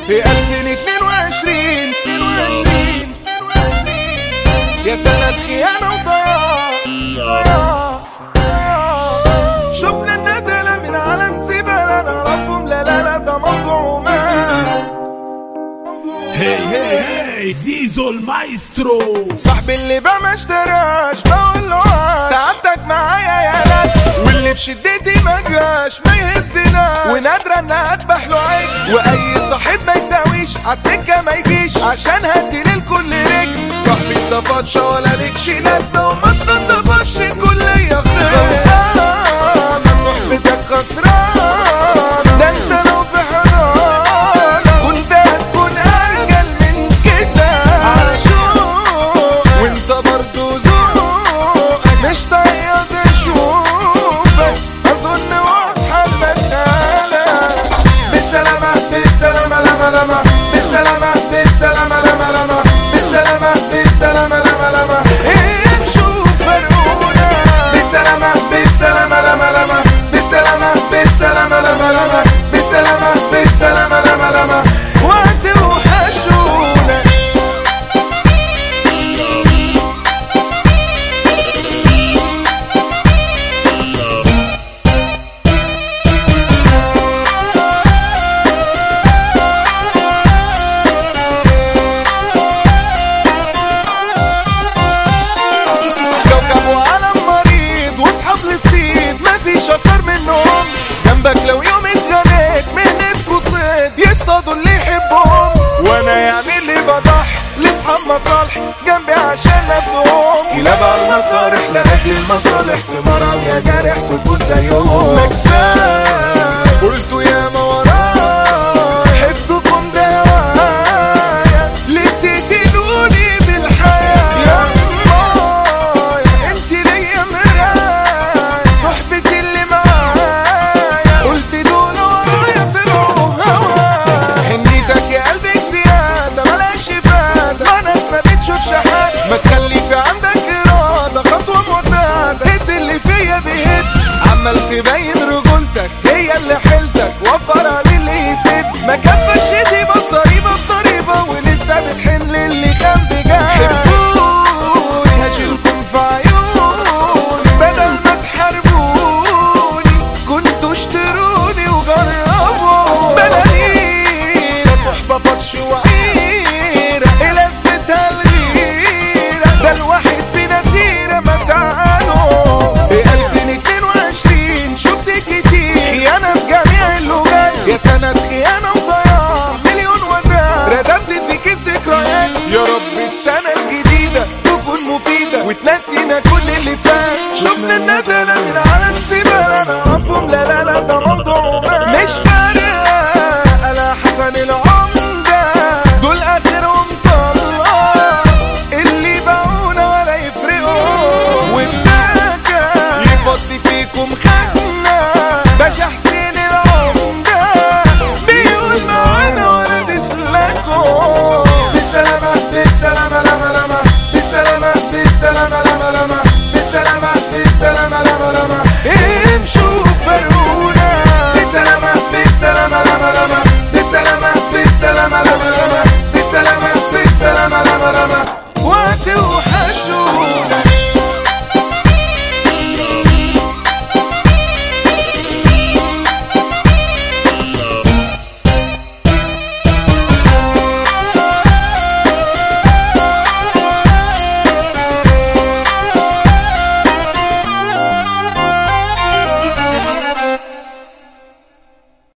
في 2022 يا سنة خيانة وضياع. شفنا الندلة من عالم زبالة نعرفهم، لا لا لا ده موضوع ومال. هي زيزو المايسترو صاحبي اللي بقى ما اشتراش بقول له تعبتك معايا يا لك، واللي في شدتي ما جاش ما يهزنا، ونادرة ان اذبح له عيش، واي صاحب ما يساويش عالسكة ما يجيش عشان هدي للكل رجل. صاحبي انطفطش ولا ليكش لازمة وما استنطفش الكلية خسرانة، صحبتك خسرانة، ده انت لو في حضانة كنت هتكون ارجل من كده على شوق، وانت برضو ذوقك مش طايق اشوفك، اظن واضحة المسألة. بالسلامة بالسلامة لما لما، بالسلامة بالسلامة لما لما، بالسلامة بالسلامة لما لما، امشوا فرقونا. بالسلامة بالسلامة لما لما، بالسلامة بالسلامة لما لما، بالسلامة بالسلامة لما لما، وقت وحشونا. شطر منهم جنبك لو يوم اتغنيت مهنتكوا صيد يصطادوا اللي يحبهم، وانا يعني اللي بضحي لاصحاب مصالح جنبي عشان نفسهم، كلاب على المصالح لاجل المصالح، تمرن يا جارح تكون زيهم. ما كفايه قلتوا يا ما ورايا حبتكم ده هوايا، ليه بتقتلوني بالحياه يا مايا، انت ليا مرايا صحبتي اللي معايا، قلت دول ورايا طلعوا هوا. حنيتك يا قلبي زيادة ملاش افادة، ما ناس ما بتشوفش حاجة، ما تخلي في عندك إرادة خطوة معتادة، هد اللي فيا بيهد، عمال تبين رجولتك هي اللي حيلتك، وفرها للي يسد، ما كفكش دي بالضريبة بضريبة، ولسه بتحن للي كان بجد. حبوني هشيلكم في عيوني بدل ما تحاربوني، كنتوا اشتروني وجربوا، بلالينا صحبة فتش وعيرة ايه لازمتها الغيرة، ده الواحد فينا سيرة ما تعالوا. في 2022 شفت كتير خيانة في جميع اللغات، يا سنة